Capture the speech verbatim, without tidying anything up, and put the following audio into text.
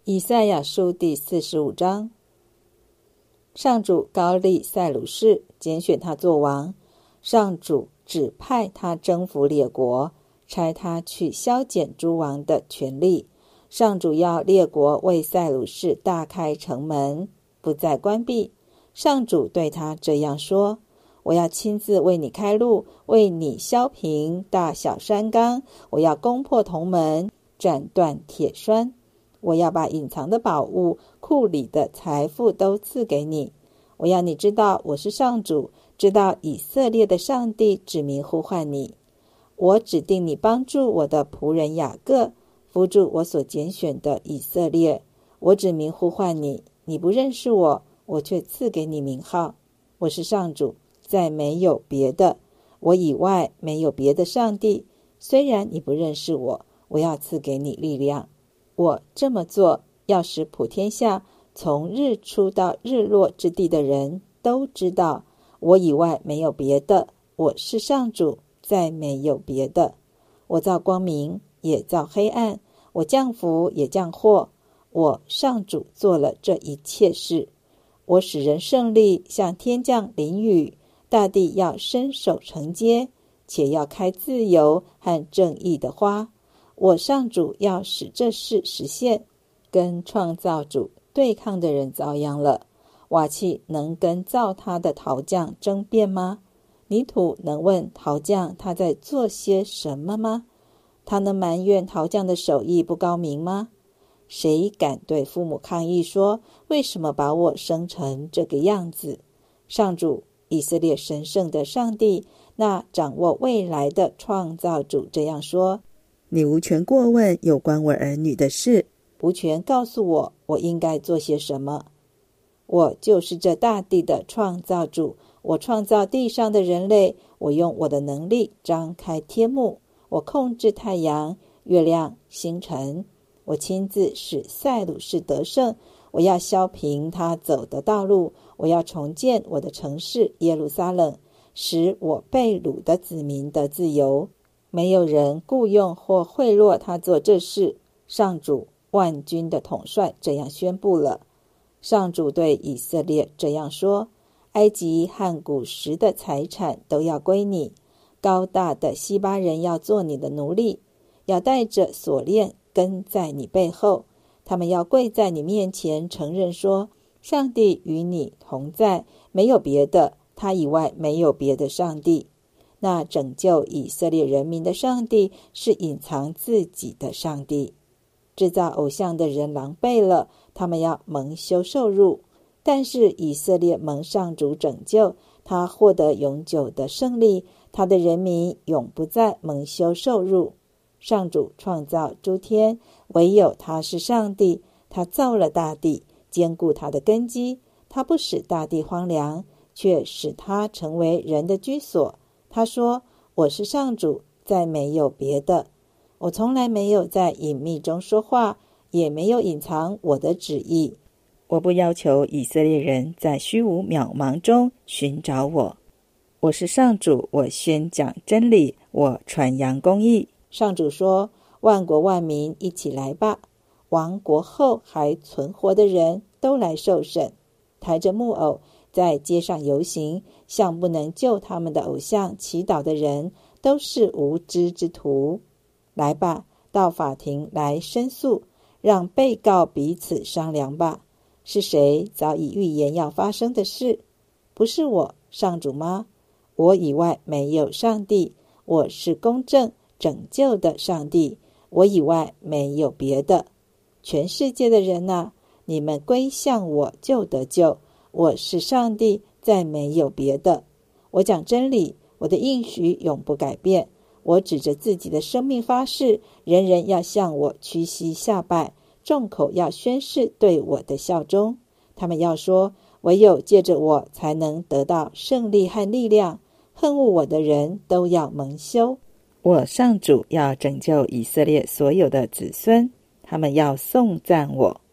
以赛亚书第四十五章。上主高立塞鲁士，拣选他做王。上主指派他征服列国，差他去削减诸王的权力。上主要列国为塞鲁士大开城门，不再关闭。上主对他这样说：我要亲自为你开路，为你削平大小山冈，我要攻破铜门，斩断铁栓。我要把隐藏的宝物，库里的财富都赐给你。我要你知道我是上主，知道以色列的上帝指名呼唤你。我指定你帮助我的仆人雅各，扶助我所拣选的以色列。我指名呼唤你，你不认识我，我却赐给你名号。我是上主，再没有别的，我以外没有别的上帝。虽然你不认识我，我要赐给你力量。我这么做，要使普天下从日出到日落之地的人都知道，我以外没有别的，我是上主，再没有别的。我造光明，也造黑暗，我降福也降祸，我上主做了这一切事。我使人胜利，像天降淋雨，大地要伸手承接，且要开自由和正义的花。我上主要使这事实现。跟创造主对抗的人遭殃了。瓦器能跟造他的陶匠争辩吗？泥土能问陶匠他在做些什么吗？他能埋怨陶匠的手艺不高明吗？谁敢对父母抗议说，为什么把我生成这个样子？上主，以色列神圣的上帝，那掌握未来的创造主这样说：你无权过问有关我儿女的事，无权告诉我我应该做些什么。我就是这大地的创造主，我创造地上的人类，我用我的能力张开天幕，我控制太阳、月亮、星辰，我亲自使塞鲁士得胜，我要削平他走的道路，我要重建我的城市耶路撒冷，使我被掳的子民得自由。没有人雇用或贿赂他做这事。上主万军的统帅这样宣布了。上主对以色列这样说：埃及和古时的财产都要归你，高大的西巴人要做你的奴隶，要带着锁链跟在你背后，他们要跪在你面前，承认说，上帝与你同在，没有别的，他以外没有别的上帝。那拯救以色列人民的上帝是隐藏自己的上帝。制造偶像的人狼狈了，他们要蒙羞受辱。但是以色列蒙上主拯救，他获得永久的胜利，他的人民永不再蒙羞受辱。上主创造诸天，唯有他是上帝，他造了大地，坚固他的根基，他不使大地荒凉，却使他成为人的居所。他说，我是上主，再没有别的。我从来没有在隐秘中说话，也没有隐藏我的旨意。我不要求以色列人在虚无渺茫中寻找我。我是上主，我宣讲真理，我传扬公义。上主说，万国万民一起来吧，亡国后还存活的人都来受审。抬着木偶在街上游行，向不能救他们的偶像祈祷的人都是无知之徒。来吧，到法庭来申诉，让被告彼此商量吧。是谁早已预言要发生的事？不是我，上主吗？我以外没有上帝，我是公正拯救的上帝，我以外没有别的。全世界的人啊，你们归向我就得救，我是上帝，再没有别的。我讲真理，我的应许永不改变。我指着自己的生命发誓，人人要向我屈膝下拜，众口要宣誓对我的效忠。他们要说，唯有借着我才能得到胜利和力量，恨恶我的人都要蒙羞。我上主要拯救以色列所有的子孙，他们要颂赞我。